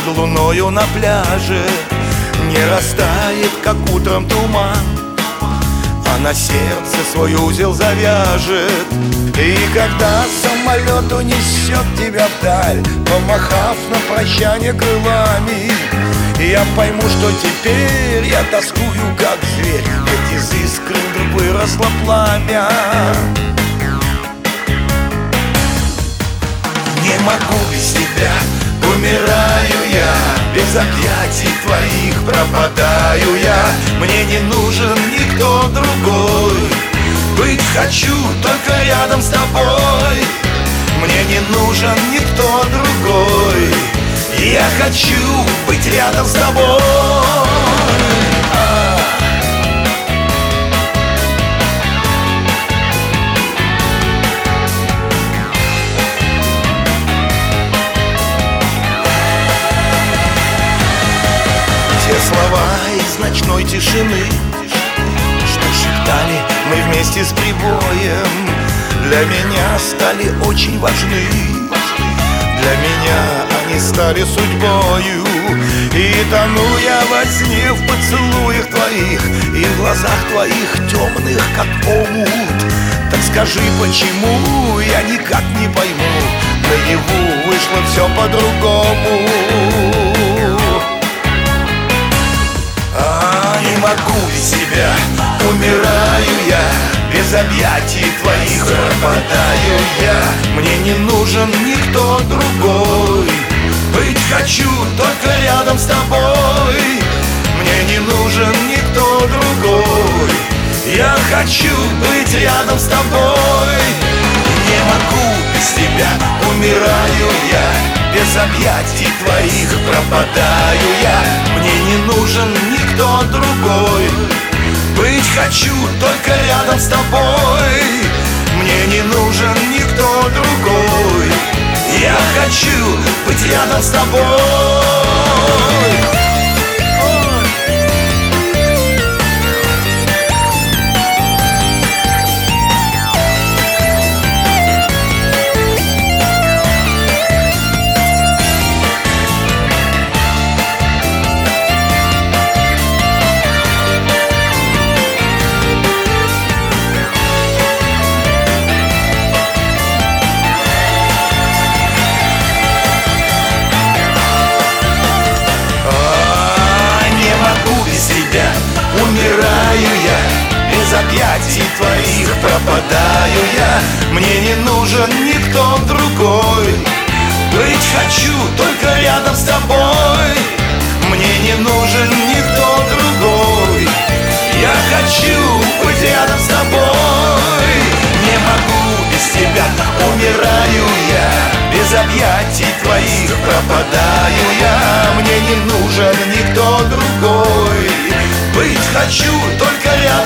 под луною на пляже не растает, как утром туман, а на сердце свой узел завяжет. И когда самолет унесет тебя вдаль, помахав на прощание крылами, я пойму, что теперь я тоскую, как зверь, ведь из искры вдруг выросло пламя. Не могу без тебя, умираю я, без объятий твоих пропадаю я. Мне не нужен никто другой, быть хочу только рядом с тобой. Мне не нужен никто другой, я хочу быть рядом с тобой. Те слова из ночной тишины, что шептали мы вместе с прибоем, для меня стали очень важны. Для меня они стали судьбою. И тону я во сне в поцелуях твоих и в глазах твоих темных, как омут. Так скажи, почему я никак не пойму, наяву вышло все по-другому. Не могу без тебя, умираю я, без объятий твоих пропадаю я. Мне не нужен никто другой, быть хочу только рядом с тобой. Мне не нужен никто другой, я хочу быть рядом с тобой. Не могу без тебя, умираю я, без объятий твоих пропадаю я. Мне не нужен никто другой, быть хочу только рядом с тобой. Мне не нужен никто другой, я хочу быть рядом с тобой. Умираю я, без объятий твоих пропадаю я. Мне не нужен никто другой, быть хочу только рядом с тобой. Мне не нужен никто другой, я хочу быть рядом с тобой. Не могу без тебя, умираю я, без объятий твоих пропадаю я. Мне не нужен никто другой, быть хочу только рядом